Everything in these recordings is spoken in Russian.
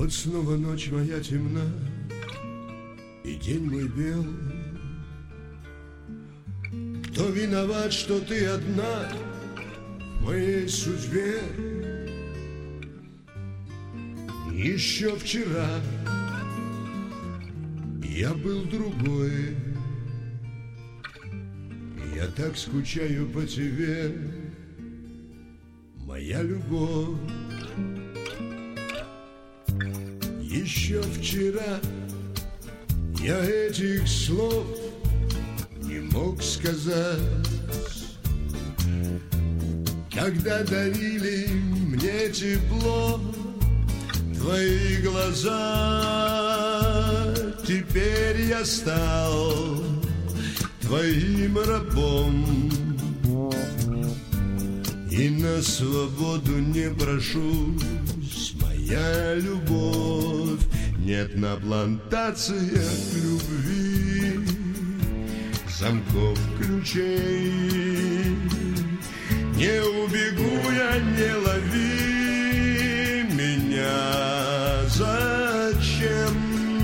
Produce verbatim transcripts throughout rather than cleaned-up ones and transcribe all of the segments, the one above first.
Вот снова ночь моя темна, и день мой бел. Кто виноват, что ты одна в моей судьбе? Еще вчера я был другой. Я так скучаю по тебе, моя любовь. Еще вчера я этих слов не мог сказать, когда дарили мне тепло твои глаза. Теперь я стал твоим рабом и на свободу не прошусь, моя любовь. Нет на плантациях любви замков, ключей. Не убегу я, не лови меня. Зачем?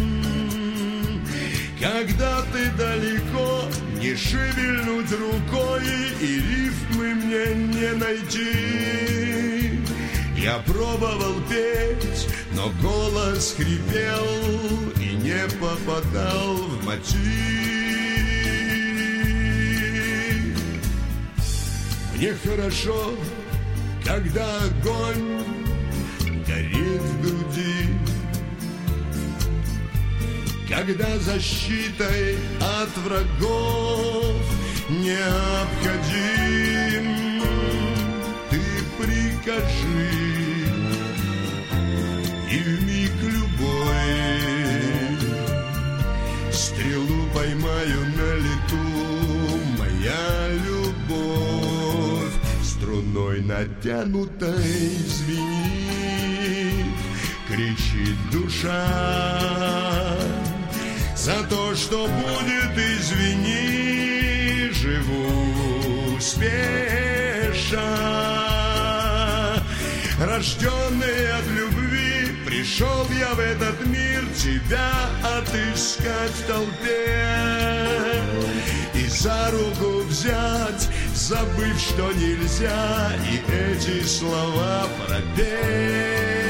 Когда ты далеко, не шевельнуть рукой, и рифмы мне не найти. Я пробовал петь, но голос хрипел и не попадал в мотив. Мне хорошо, когда огонь горит в груди, когда защитой от врагов необходим. Ты прикажи, и вмиг любой стрелу поймаю на лету. Моя любовь струной натянутой звенит, кричит душа. За то, что будет, извини, живу спеша. Рожденный от любви, пришел я в этот мир тебя отыскать в толпе и за руку взять, забыв, что нельзя, и эти слова пропеть.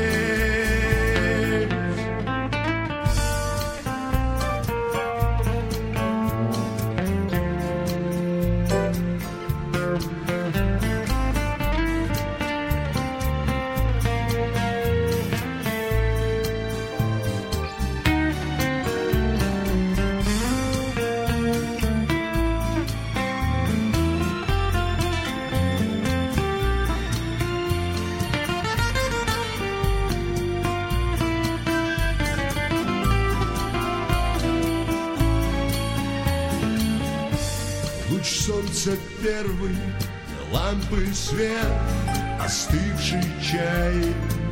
Солнце первый, лампы свет, остывший чай.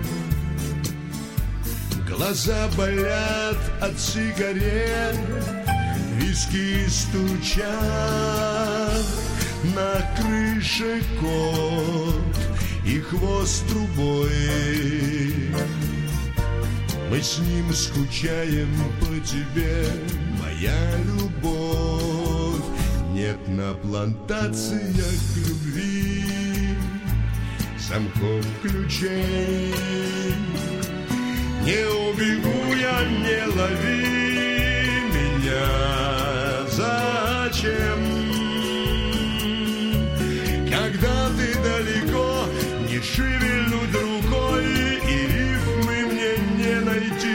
Глаза болят от сигарет, виски стучат. На крыше кот и хвост трубой. Мы с ним скучаем по тебе, моя любовь. Нет на плантациях любви замков, ключей. Не убегу я, не лови меня. Зачем? Когда ты далеко, не шевельнуть рукой, и рифмы мне не найти.